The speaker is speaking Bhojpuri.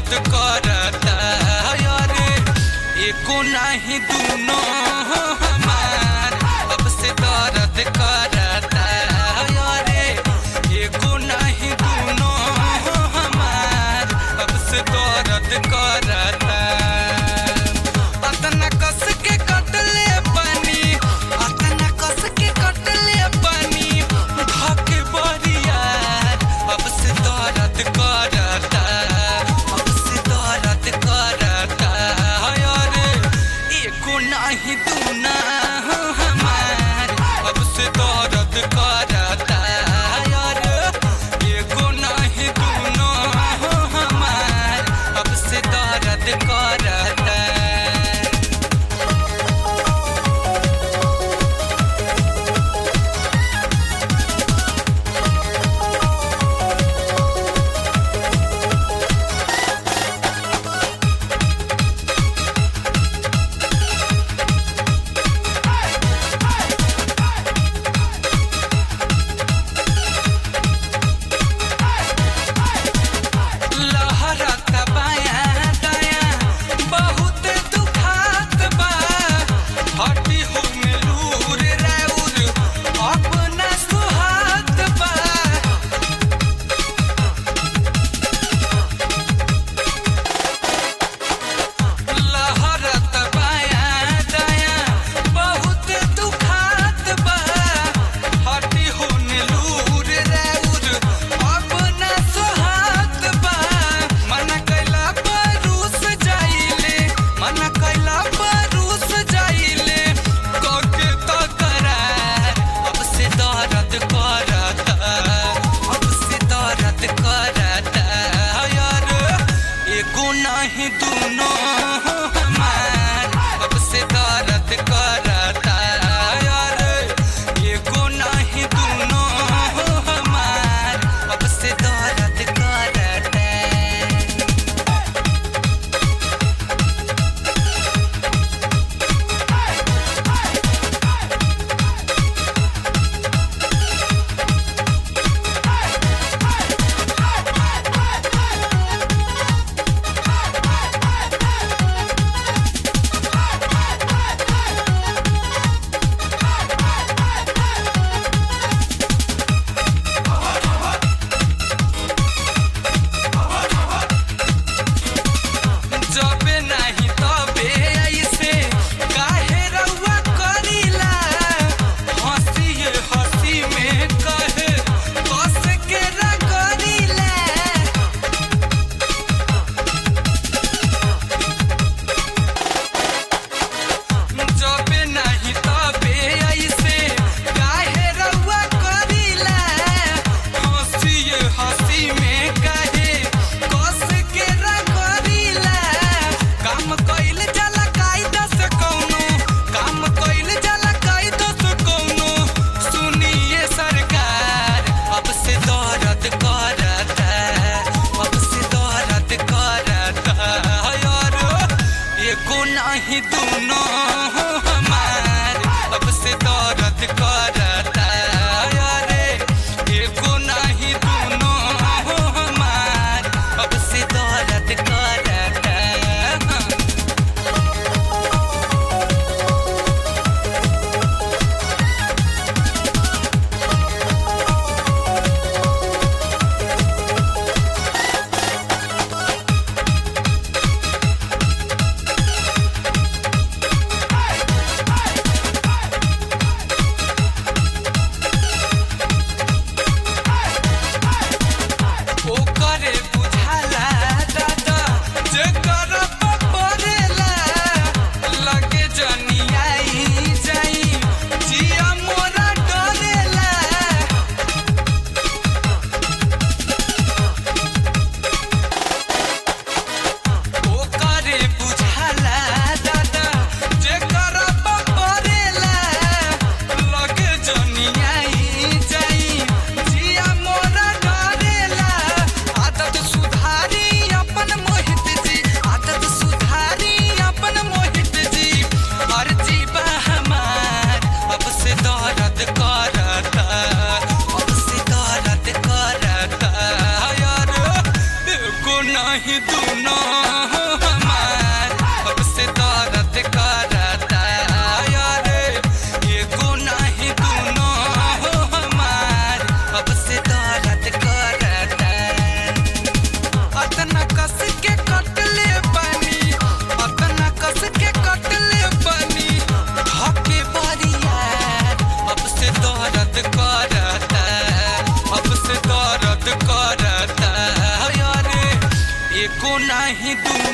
दर्द करता यारे एको नहीं दूनो हमार अब से दर्द करता यारे एको नहीं दूनो हमार अब से दर्द करता अतना कस के कटले पानी अतना कस के कटले पानी धके बरिया अब से दर्द करता अब से दर्द करता यारे एको नहीं दूना हमार अब से दर्द करता यारे एको नहीं दूनो हमार अब से दर्द करता नहीं दूनो हमार अब से दर्द करता यार एको नहीं दूनो हमार अब से दर्द करता नहीं दूनो हमार अब से दर्द करता यार एगो नहीं दूनो हमार अब से दर्द करता अतना कस के कटले बनी अतना कस के कटले बनी धके बरिया अब से दर्द करता अब से दर्द करता यार एको नहीं दूनो